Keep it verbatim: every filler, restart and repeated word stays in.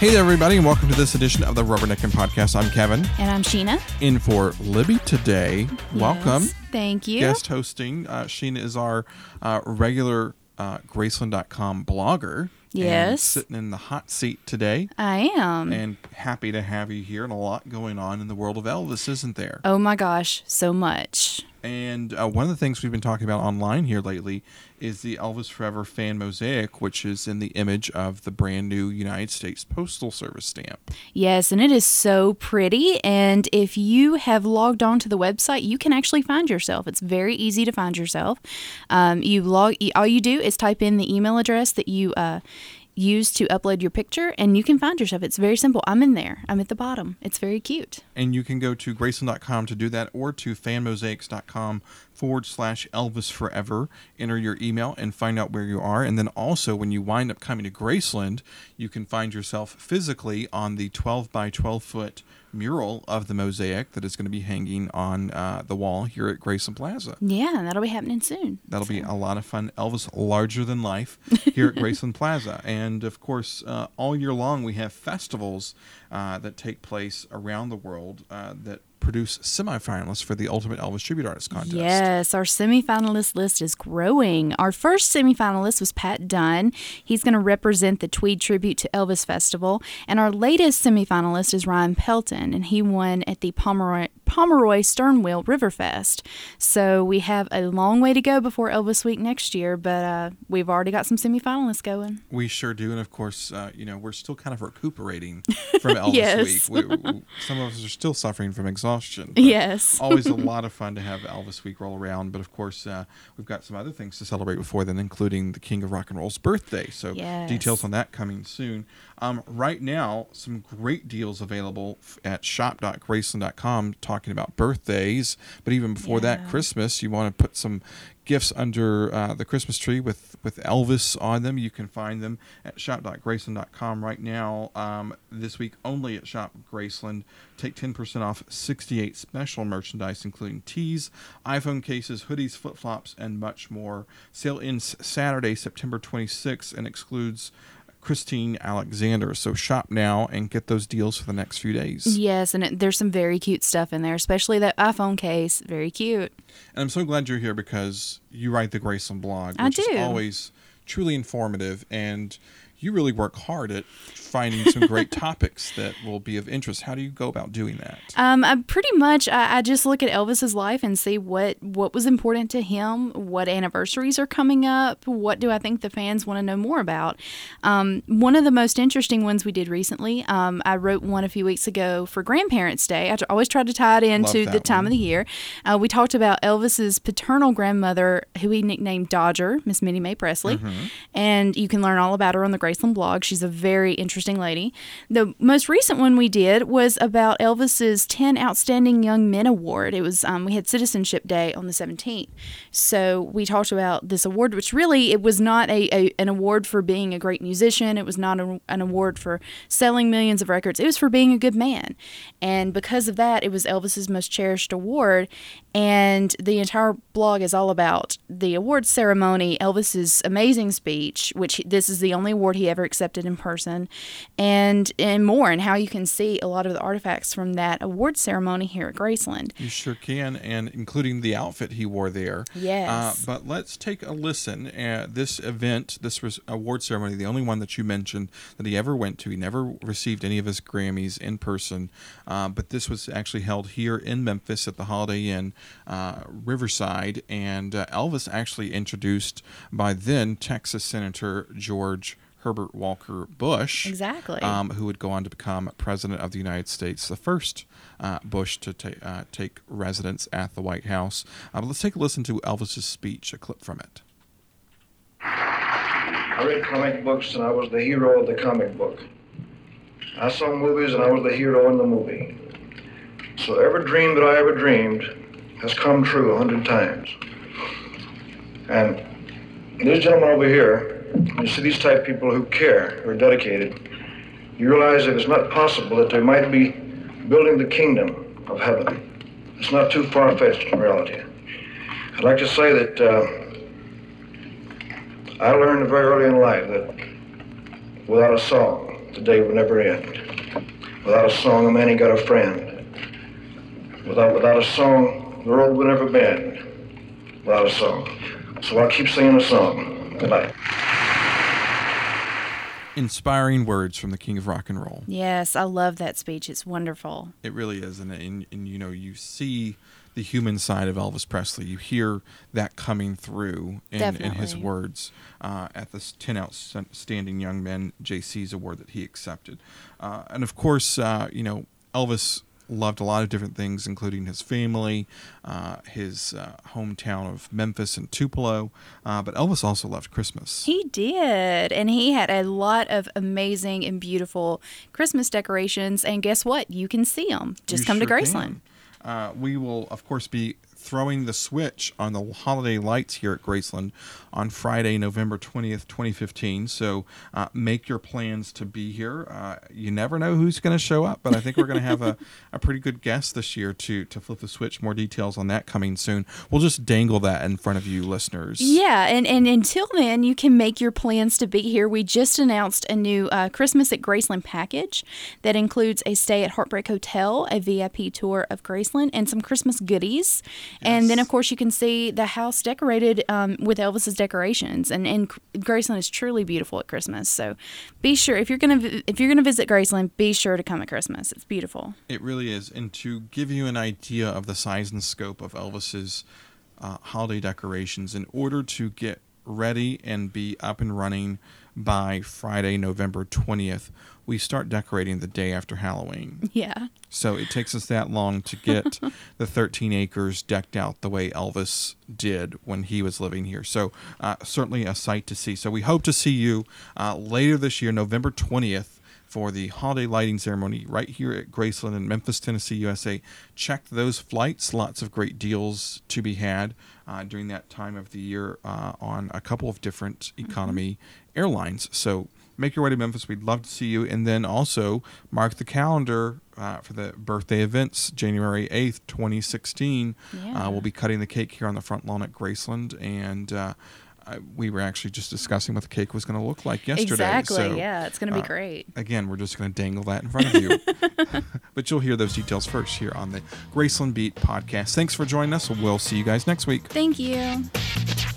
Hey there, everybody, and welcome to this edition of the Rubbernecking Podcast. I'm Kevin. And I'm Sheena. In for Libby today. Yes, Welcome. Thank you. Guest hosting. Uh, Sheena is our uh, regular uh, Graceland dot com blogger. Yes. And sitting in the hot seat today. I am. And happy to have you here, and a lot going on in the world of Elvis, isn't there? Oh my gosh, so much. And uh, one of the things we've been talking about online here lately is the Elvis Forever fan mosaic, which is in the image of the brand new United States Postal Service stamp. Yes, and it is so pretty. And if you have logged on to the website, you can actually find yourself. It's very easy to find yourself. Um, you log. All you do is type in the email address that you uh, use to upload your picture, and you can find yourself. It's very simple. I'm in there. I'm at the bottom. It's very cute. And you can go to Graceland dot com to do that, or to fan mosaics dot com forward slash Elvis Forever. Enter your email and find out where you are. And then also, when you wind up coming to Graceland, you can find yourself physically on the twelve by twelve foot mural of the mosaic that is going to be hanging on uh, the wall here at Graceland Plaza. Yeah, that'll be happening soon. That'll so. be a lot of fun. Elvis larger than life here at Graceland Plaza. And of course, uh, all year long we have festivals uh, that take place around the world uh, that produce semifinalists for the Ultimate Elvis Tribute Artist Contest. Yes, our semifinalist list is growing. Our first semifinalist was Pat Dunn. He's going to represent the Tweed Tribute to Elvis Festival. And our latest semifinalist is Ryan Pelton, and he won at the Pomeroy, Pomeroy Sternwheel Riverfest. So we have a long way to go before Elvis Week next year, but uh, we've already got some semifinalists going. We sure do. And of course, uh, you know, we're still kind of recuperating from Elvis Yes. Week. We, we, some of us are still suffering from exhaustion. Yes. Always a lot of fun to have Elvis Week roll around. But of course, uh, we've got some other things to celebrate before then, including the King of Rock and Roll's birthday. So yes. Details on that coming soon. Um, right now, some great deals available at shop dot graceland dot com talking about birthdays. But even before yeah. that, Christmas, you want to put some gifts under uh, the Christmas tree with, with Elvis on them. You can find them at shop dot graceland dot com right now. Um, this week only at Shop Graceland. Take ten percent off sixty-eight special merchandise, including tees, iPhone cases, hoodies, flip-flops, and much more. Sale ends Saturday, September twenty-sixth, and excludes Christine Alexander. So shop now and get those deals for the next few days. Yes, and it, there's some very cute stuff in there, especially that iPhone case. Very cute. And I'm so glad you're here because you write the Graceland blog, I which do. is always truly informative, and you really work hard at finding some great topics that will be of interest. How do you go about doing that? Um, I pretty much, I, I just look at Elvis's life and see what, what was important to him, what anniversaries are coming up, what do I think the fans want to know more about. Um, one of the most interesting ones we did recently, um, I wrote one a few weeks ago for Grandparents' Day. I always tried to tie it into the time one. of the year. Uh, we talked about Elvis's paternal grandmother, who he nicknamed Dodger, Miss Minnie Mae Presley, mm-hmm. and you can learn all about her on the Graceland blog. She's a very interesting lady. The most recent one we did was about Elvis's ten Outstanding Young Men Award. It was um, we had Citizenship Day on the seventeenth, so we talked about this award, which really it was not a, a an award for being a great musician. It was not a, an award for selling millions of records. It was for being a good man, and because of that, it was Elvis's most cherished award. And the entire blog is all about the award ceremony, Elvis's amazing speech, which this is the only award he ever accepted in person, and and more, and how you can see a lot of the artifacts from that award ceremony here at Graceland. You sure can, and including the outfit he wore there. Yes. Uh, but let's take a listen. Uh, this event, this was award ceremony, the only one that you mentioned that he ever went to. He never received any of his Grammys in person, uh, but this was actually held here in Memphis at the Holiday Inn uh, Riverside, and uh, Elvis actually introduced by then Texas Senator George Herbert Walker Bush. Exactly. Um, who would go on to become President of the United States, the first uh, Bush to ta- uh, take residence at the White House. Uh, but let's take a listen to Elvis's speech, a clip from it. I read comic books and I was the hero of the comic book. I saw movies and I was the hero in the movie. So every dream that I ever dreamed has come true a hundred times. And this gentleman over here, you see these type of people who care, who are dedicated, you realize that it's not possible that they might be building the kingdom of heaven. It's not too far-fetched in reality. I'd like to say that uh, I learned very early in life that without a song, the day would never end. Without a song, a man ain't got a friend. Without, without a song, the road would never bend. Without a song. So I'll keep singing a song. Good night. Inspiring words from the king of rock and roll. Yes, I love that speech. It's wonderful. It really is. And, and, and you know, you see the human side of Elvis Presley. You hear that coming through in, in his words uh, at this ten Outstanding Young Men J C's award that he accepted. Uh, and of course, uh, you know, Elvis loved a lot of different things, including his family, uh, his uh, hometown of Memphis and Tupelo. Uh, but Elvis also loved Christmas. He did. And he had a lot of amazing and beautiful Christmas decorations. And guess what? You can see them. Just You come sure to Graceland. Uh, we will, of course, be throwing the switch on the holiday lights here at Graceland on Friday, November twentieth, twenty fifteen. So uh, make your plans to be here. Uh, you never know who's going to show up, but I think we're going to have a, a pretty good guest this year to, to flip the switch. More details on that coming soon. We'll just dangle that in front of you listeners. Yeah, and, and until then, you can make your plans to be here. We just announced a new uh, Christmas at Graceland package that includes a stay at Heartbreak Hotel, a V I P tour of Graceland, and some Christmas goodies. Yes. And then, of course, you can see the house decorated um, with Elvis's decorations. And, and Graceland is truly beautiful at Christmas. So be sure, if you're going to if you're going to visit Graceland, be sure to come at Christmas. It's beautiful. It really is. And to give you an idea of the size and scope of Elvis's uh, holiday decorations, in order to get ready and be up and running by Friday, November twentieth, we start decorating the day after Halloween. Yeah. So it takes us that long to get the thirteen acres decked out the way Elvis did when he was living here. So uh, certainly a sight to see. So we hope to see you uh, later this year, November twentieth, for the holiday lighting ceremony right here at Graceland in Memphis, Tennessee, U S A. Check those flights. Lots of great deals to be had uh, during that time of the year uh, on a couple of different economy mm-hmm. airlines. So make your way to Memphis. We'd love to see you. And then also mark the calendar uh, for the birthday events, January eighth, twenty sixteen. Yeah. Uh, we'll be cutting the cake here on the front lawn at Graceland. And uh, I, we were actually just discussing what the cake was going to look like yesterday. Exactly. So, yeah, it's going to be uh, great. Again, we're just going to dangle that in front of you. But you'll hear those details first here on the Graceland Beat podcast. Thanks for joining us. We'll see you guys next week. Thank you.